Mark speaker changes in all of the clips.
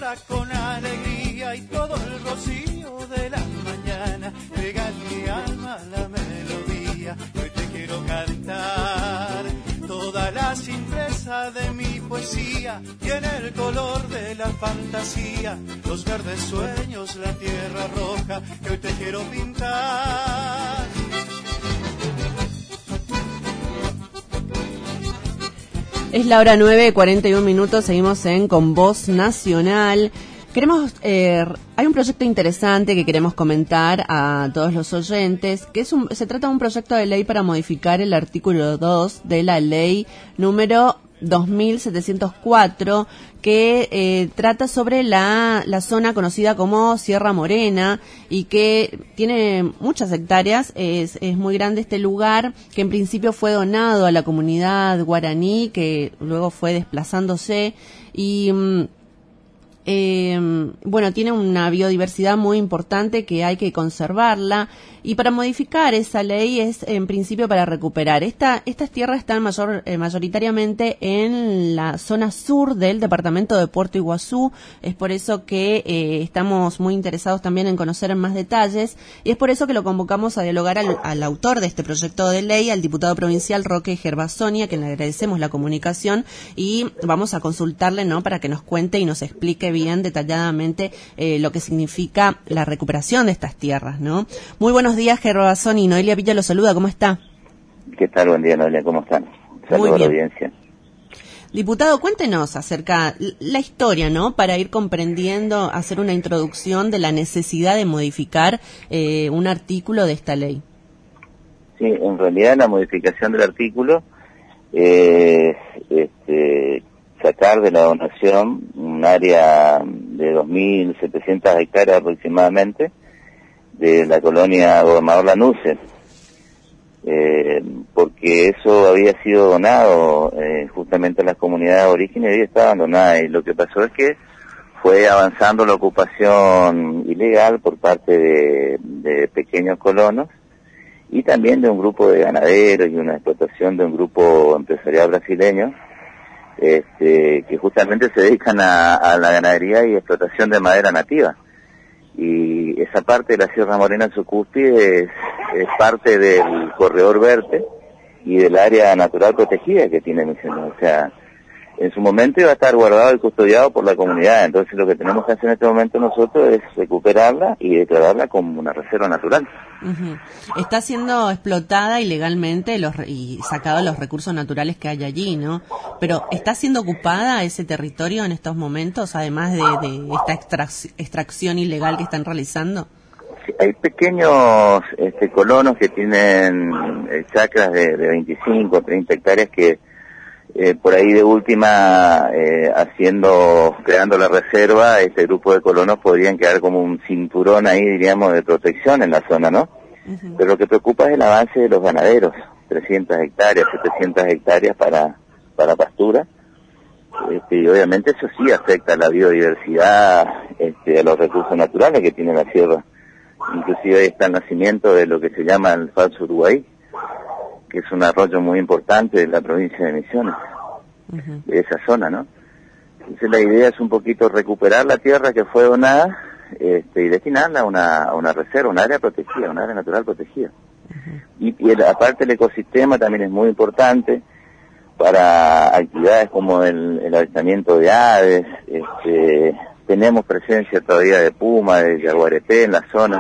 Speaker 1: canta con alegría y todo el rocío de la mañana pega en mi alma la melodía. Hoy te quiero cantar toda la simpleza de mi poesía, tiene el color de la fantasía, los verdes sueños, la tierra roja que hoy te quiero pintar.
Speaker 2: Es la hora 9:41, seguimos Con Voz Nacional. Hay un proyecto interesante que queremos comentar a todos los oyentes, que se trata de un proyecto de ley para modificar el artículo 2 de la ley número 2704, que trata sobre la zona conocida como Sierra Morena y que tiene muchas hectáreas. Es muy grande este lugar, que en principio fue donado a la comunidad guaraní, que luego fue desplazándose y tiene una biodiversidad muy importante que hay que conservarla, y para modificar esa ley es en principio para recuperar. Estas tierras están mayoritariamente en la zona sur del departamento de Puerto Iguazú. Es por eso que estamos muy interesados también en conocer en más detalles, y es por eso que lo convocamos a dialogar al autor de este proyecto de ley, al diputado provincial Roque Gervasoni, a quien le agradecemos la comunicación, y vamos a consultarle, ¿no?, para que nos cuente y nos explique bien detalladamente lo que significa la recuperación de estas tierras, ¿no? Muy buenos días, Gervasoni. Noelia Villa lo saluda, ¿cómo está?
Speaker 3: ¿Qué tal? Buen día, Noelia, ¿cómo están? Saludos a la audiencia.
Speaker 2: Diputado, cuéntenos acerca la historia, ¿no?, para ir comprendiendo, hacer una introducción de la necesidad de modificar un artículo de esta ley.
Speaker 3: Sí, en realidad la modificación del artículo es sacar de la donación un área de 2.700 hectáreas aproximadamente de la colonia Gobernador Lanusse, porque eso había sido donado justamente a las comunidades aborígenes y estaba abandonada, y lo que pasó es que fue avanzando la ocupación ilegal por parte de pequeños colonos y también de un grupo de ganaderos y una explotación de un grupo empresarial brasileño que justamente se dedican a la ganadería y explotación de madera nativa. Y esa parte de la Sierra Morena en su cúspide es parte del corredor verde y del área natural protegida que tiene Misiones. O sea, en su momento iba a estar guardado y custodiado por la comunidad. Entonces lo que tenemos que hacer en este momento nosotros es recuperarla y declararla como una reserva natural.
Speaker 2: Uh-huh. Está siendo explotada ilegalmente y sacados los recursos naturales que hay allí, ¿no? Pero ¿está siendo ocupada ese territorio en estos momentos, además de esta extracción ilegal que están realizando?
Speaker 3: Sí, hay pequeños colonos que tienen chacras de 25 o 30 hectáreas que por ahí de última, creando la reserva, este grupo de colonos podrían quedar como un cinturón ahí, diríamos, de protección en la zona, ¿no? Uh-huh. Pero lo que preocupa es el avance de los ganaderos, 300 hectáreas, 700 hectáreas para pastura, y obviamente eso sí afecta a la biodiversidad, a los recursos naturales que tiene la sierra. Inclusive ahí está el nacimiento de lo que se llama el Falso Uruguay, que es un arroyo muy importante de la provincia de Misiones, uh-huh, de esa zona, ¿no? Entonces la idea es un poquito recuperar la tierra que fue donada y destinarla a una reserva, un área protegida, un área natural protegida. Uh-huh. Y aparte el ecosistema también es muy importante para actividades como el avistamiento de aves, tenemos presencia todavía de puma, de yaguareté en la zona,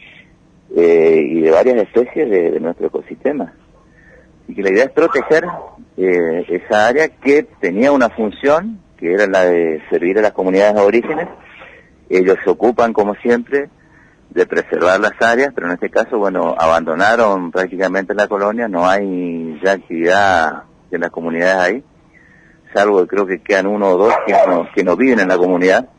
Speaker 3: y de varias especies de nuestro ecosistema. Y que la idea es proteger esa área que tenía una función, que era la de servir a las comunidades aborígenes. Ellos se ocupan, como siempre, de preservar las áreas, pero en este caso, abandonaron prácticamente la colonia, no hay ya actividad de las comunidades ahí, salvo que creo que quedan uno o dos que no viven en la comunidad.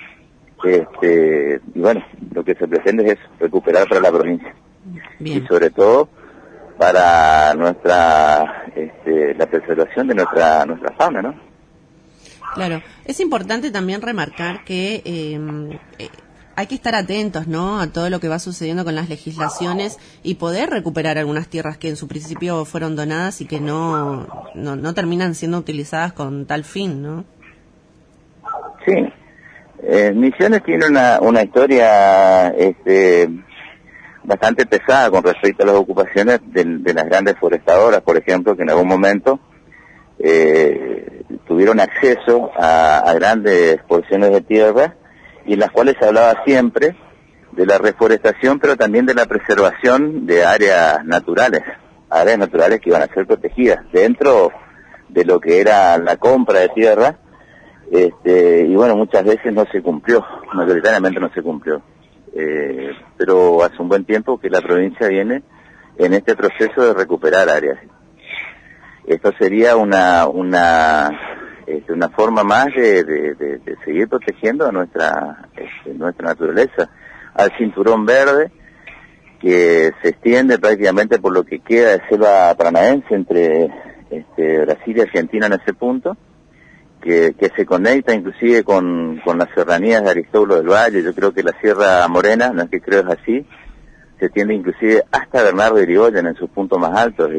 Speaker 3: Lo que se pretende es eso, recuperar para la provincia. Bien. Y sobre todo para la preservación de nuestra fauna, ¿no?
Speaker 2: Claro, es importante también remarcar que hay que estar atentos, ¿no?, a todo lo que va sucediendo con las legislaciones y poder recuperar algunas tierras que en su principio fueron donadas y que no terminan siendo utilizadas con tal fin, ¿no?
Speaker 3: Sí, Misiones tiene una historia bastante pesada con respecto a las ocupaciones de las grandes forestadoras, por ejemplo, que en algún momento tuvieron acceso a grandes porciones de tierra y en las cuales se hablaba siempre de la reforestación, pero también de la preservación de áreas naturales que iban a ser protegidas dentro de lo que era la compra de tierra, y bueno, muchas veces no se cumplió, mayoritariamente no se cumplió, pero hace un buen tiempo que la provincia viene en este proceso de recuperar áreas. Esto sería una forma más de seguir protegiendo a nuestra naturaleza, al cinturón verde que se extiende prácticamente por lo que queda de selva paranaense entre Brasil y Argentina en ese punto, que se conecta inclusive con las serranías de Aristóbulo del Valle. Yo creo que la Sierra Morena, no es que creo es así, se extiende inclusive hasta Bernardo de Irigoyen en sus puntos más altos.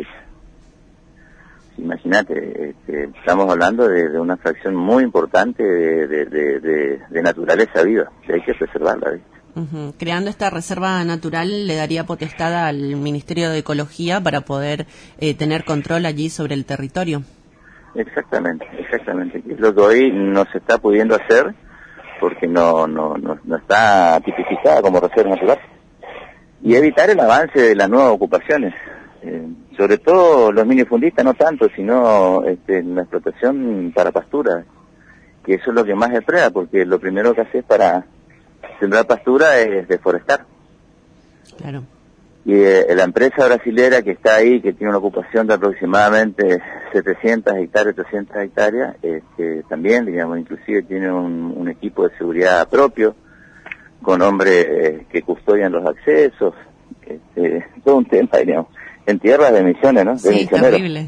Speaker 3: Imagínate, estamos hablando de una fracción muy importante de naturaleza viva, que hay que preservarla, ¿viste?
Speaker 2: Uh-huh. Creando esta reserva natural le daría potestad al Ministerio de Ecología para poder tener control allí sobre el territorio. Exactamente.
Speaker 3: Es lo que hoy no se está pudiendo hacer porque no está tipificada como reserva natural. Y evitar el avance de las nuevas ocupaciones. Sobre todo los minifundistas, no tanto, sino la explotación para pastura, que eso es lo que más depreda, porque lo primero que haces para sembrar pastura es deforestar.
Speaker 2: Claro.
Speaker 3: Y la empresa brasilera que está ahí, que tiene una ocupación de aproximadamente 700 hectáreas, 300 hectáreas, también, digamos, inclusive tiene un equipo de seguridad propio, con hombres que custodian los accesos, todo un tema, digamos, en tierras de Misiones, ¿no? De
Speaker 2: sí,
Speaker 3: misioneros.
Speaker 2: Terrible.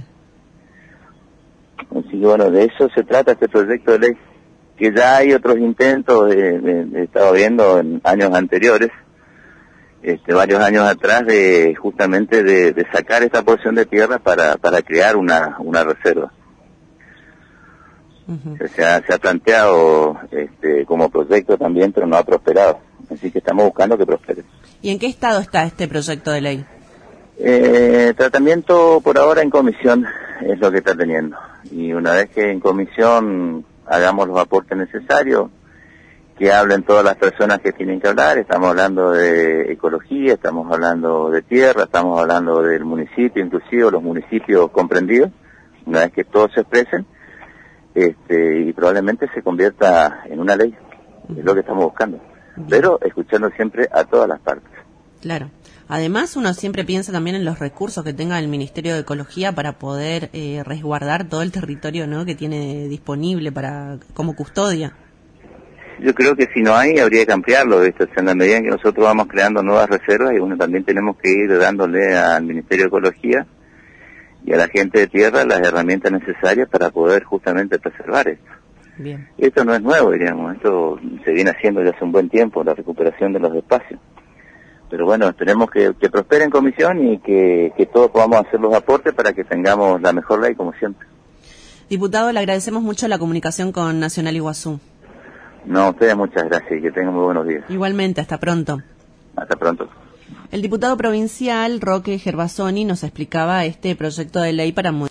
Speaker 3: Así que bueno, de eso se trata este proyecto de ley, que ya hay otros intentos, he estado viendo en años anteriores, varios años atrás, justamente de sacar esta porción de tierra para crear una reserva. Uh-huh. Se ha planteado como proyecto también, pero no ha prosperado. Así que estamos buscando que prospere.
Speaker 2: ¿Y en qué estado está este proyecto de ley?
Speaker 3: Tratamiento por ahora en comisión es lo que está teniendo. Y una vez que en comisión hagamos los aportes necesarios, que hablen todas las personas que tienen que hablar, estamos hablando de ecología, estamos hablando de tierra, estamos hablando del municipio, inclusive los municipios comprendidos, una vez que todos se expresen, y probablemente se convierta en una ley, es lo que estamos buscando, pero escuchando siempre a todas las partes.
Speaker 2: Claro. Además, uno siempre piensa también en los recursos que tenga el Ministerio de Ecología para poder resguardar todo el territorio, ¿no?, que tiene disponible como custodia.
Speaker 3: Yo creo que si no hay, habría que ampliarlo, ¿viste? O sea, en la medida en que nosotros vamos creando nuevas reservas, y bueno, también tenemos que ir dándole al Ministerio de Ecología y a la gente de tierra las herramientas necesarias para poder justamente preservar esto.
Speaker 2: Bien.
Speaker 3: Esto no es nuevo, diríamos, esto se viene haciendo ya hace un buen tiempo, la recuperación de los espacios. Pero bueno, esperemos que prospere en comisión y que todos podamos hacer los aportes para que tengamos la mejor ley, como siempre.
Speaker 2: Diputado, le agradecemos mucho la comunicación con Nacional Iguazú.
Speaker 3: No, a ustedes muchas gracias y que tengan muy buenos días.
Speaker 2: Igualmente, hasta pronto.
Speaker 3: Hasta pronto.
Speaker 2: El diputado provincial Roque Gervasoni nos explicaba este proyecto de ley para